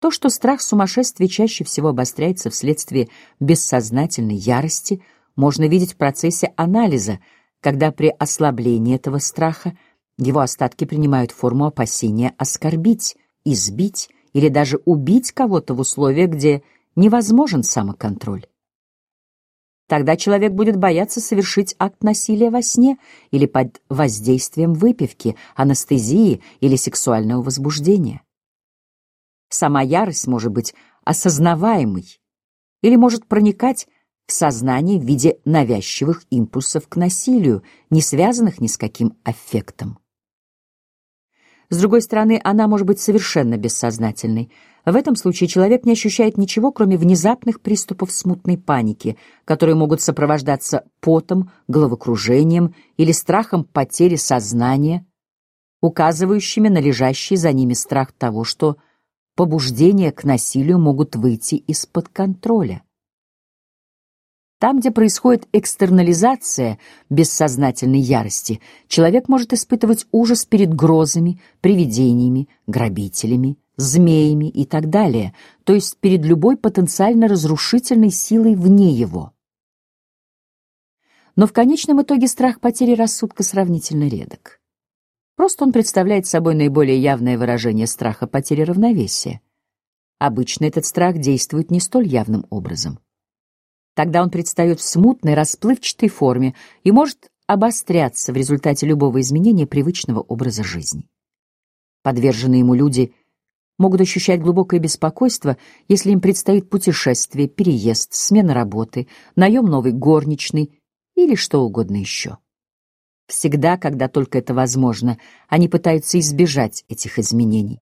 То, что страх сумасшествия чаще всего обостряется вследствие бессознательной ярости, можно видеть в процессе анализа, когда при ослаблении этого страха его остатки принимают форму опасения оскорбить, избить или даже убить кого-то в условиях, где невозможен самоконтроль. Тогда человек будет бояться совершить акт насилия во сне или под воздействием выпивки, анестезии или сексуального возбуждения. Сама ярость может быть осознаваемой или может проникать в сознание в виде навязчивых импульсов к насилию, не связанных ни с каким аффектом. С другой стороны, она может быть совершенно бессознательной. В этом случае человек не ощущает ничего, кроме внезапных приступов смутной паники, которые могут сопровождаться потом, головокружением или страхом потери сознания, указывающими на лежащий за ними страх того, что побуждения к насилию могут выйти из-под контроля. Там, где происходит экстернализация бессознательной ярости, человек может испытывать ужас перед грозами, привидениями, грабителями, змеями и так далее, то есть перед любой потенциально разрушительной силой вне его. Но в конечном итоге страх потери рассудка сравнительно редок. Просто он представляет собой наиболее явное выражение страха потери равновесия. Обычно этот страх действует не столь явным образом. Тогда он предстает в смутной, расплывчатой форме и может обостряться в результате любого изменения привычного образа жизни. Подверженные ему люди могут ощущать глубокое беспокойство, если им предстоит путешествие, переезд, смена работы, наем новой горничной или что угодно еще. Всегда, когда только это возможно, они пытаются избежать этих изменений.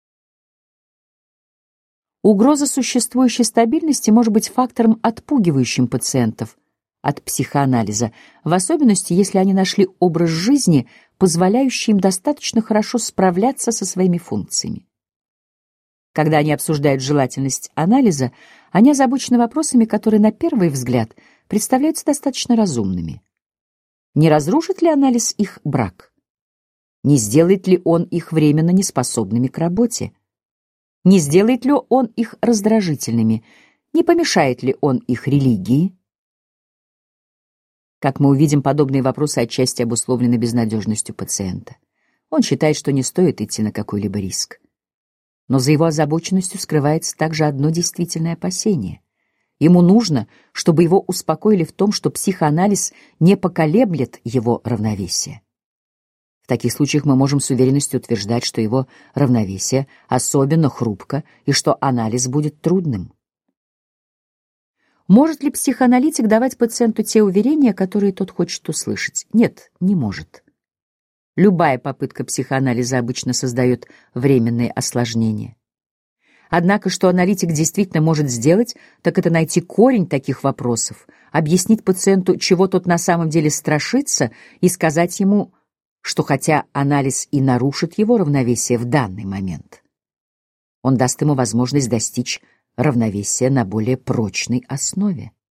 Угроза существующей стабильности может быть фактором, отпугивающим пациентов от психоанализа, в особенности, если они нашли образ жизни, позволяющий им достаточно хорошо справляться со своими функциями. Когда они обсуждают желательность анализа, они озабочены вопросами, которые на первый взгляд представляются достаточно разумными. Не разрушит ли анализ их брак? Не сделает ли он их временно неспособными к работе? Не сделает ли он их раздражительными? Не помешает ли он их религии? Как мы увидим, подобные вопросы отчасти обусловлены безнадежностью пациента. Он считает, что не стоит идти на какой-либо риск. Но за его озабоченностью скрывается также одно действительное опасение. Ему нужно, чтобы его успокоили в том, что психоанализ не поколеблет его равновесие. В таких случаях мы можем с уверенностью утверждать, что его равновесие особенно хрупко и что анализ будет трудным. Может ли психоаналитик давать пациенту те уверения, которые тот хочет услышать? Нет, не может. Любая попытка психоанализа обычно создает временные осложнения. Однако, что аналитик действительно может сделать, так это найти корень таких вопросов, объяснить пациенту, чего тот на самом деле страшится, и сказать ему, что хотя анализ и нарушит его равновесие в данный момент, он даст ему возможность достичь равновесия на более прочной основе.